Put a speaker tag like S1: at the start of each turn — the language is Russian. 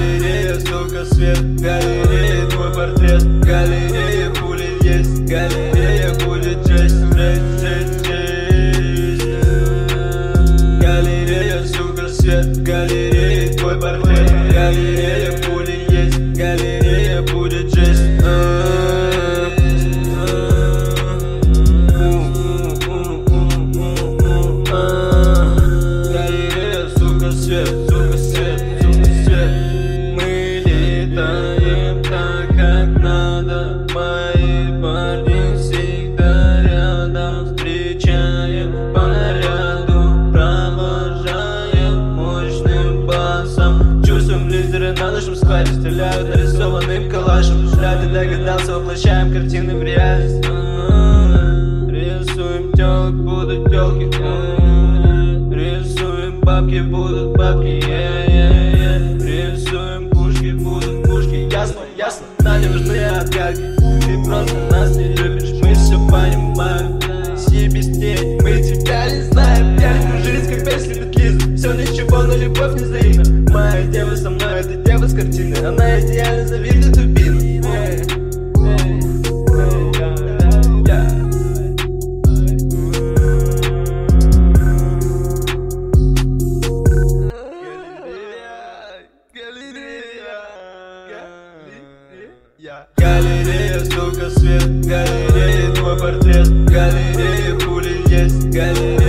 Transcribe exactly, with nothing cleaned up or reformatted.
S1: Галерея, сука, свет, галерея, твой портрет, галерея, пули есть, галерея, будет жесть, жесть, жесть, жесть. Галерея, сука, свет, галерея, твой портрет, галерея, пули есть, галерея, будет жесть. Галерея, сука, свет, сука, свет, сука, свет. Мы летаем так, как надо. Мои парни всегда рядом. Встречаем по наряду, провожаем мощным басом. Чувствуем лидеры на нашем складе, стреляют нарисованным калашем. Зря ты догадался, воплощаем картины в реальность. Рисуем тёлок, будут тёлки. Рисуем бабки, будут бабки. Рисуем пушки, будут пушки. Ясно, ясно, нам не нужны отгадки. Ты просто нас не любишь, мы все понимаем. Си без тень, мы тебя не знаем. Пьяную жизнь, как пять любит Лиза. Все ничего, но любовь не взаимна. Моя дева со мной, это дева с картины. Она идеально завидует дубина. Галерея, сука, свет, галерея, твой портрет, галерея, пули есть, галерея.